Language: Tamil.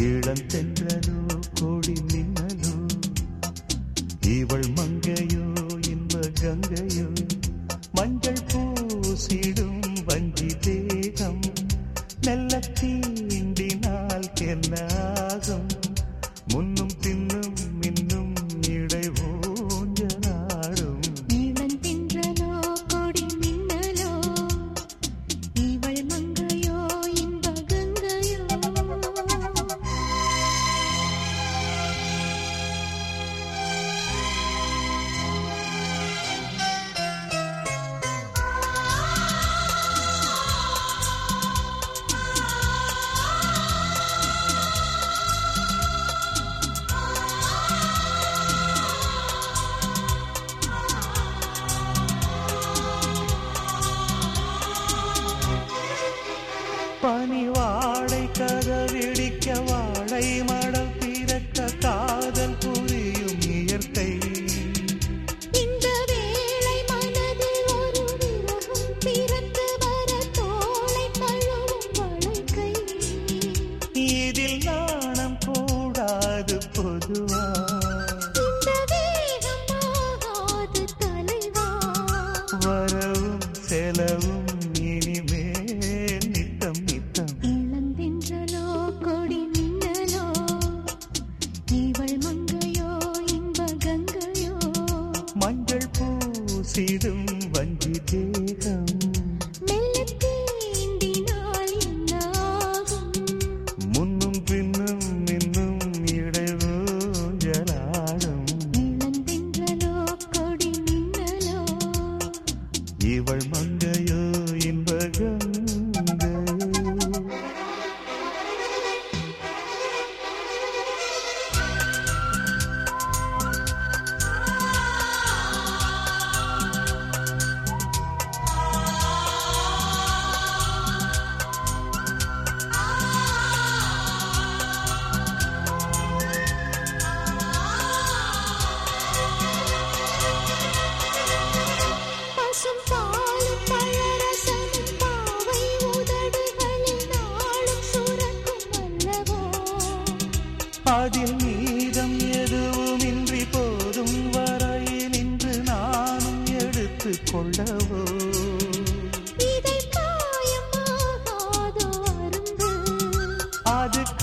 இளந்தென்றலோ கொடி மின்னலோ இவள் மங்கையோ இன்ப கங்கையோ மஞ்சள் பூசிடும் வஞ்சி தேகம் மெல்ல தீண்டினால் என்னாகும் முன்னும் பின்னும் இன்னும் இடை ஊஞ்சலாடும் இளந்தென்றலோ கொடி மின்னலோ இவள் மங்கையோ இன்ப கங்கையோ பனிவாடை கதவிடிக்க வாழை மடல் திறக்க காதல் புரியும் இயற்கை இந்த வேளை மனதில் ஒரு விரகம் பிறந்து வர தோளை தழுவும் வளைக்கை இதில் நாணம் கூடாது பொதுவா இந்த வேகம் ஆகாது தலைவா வரவும் செலவும் இனிமேல் நித்தம் நித்தம் இளந்தென்றலோ கொடி மின்னலோ இவள் மங்கையோ இன்ப கங்கையோ மஞ்சள் பூசிடும் வஞ்சி தேகம் மெல்ல தீண்டினால் என்னாகும் முன்னும் பின்னும் இன்னும் இடைவூஞ்சலாடும் இளந்தென்றலோ கொடி மின்னலோ இவள் மங்கையோ இன்ப கங்கையோ பசும் பாலும் பழரசமும் பாவை உதடுகளில் நாளும் சுரக்கும் அல்லவோ அதில் மீதம் எதுவுமின்றி போதும் வரையில் நின்று நானும் எடுத்து கொள்ளவோ இதை காயமாகாதோ அரும்பு அது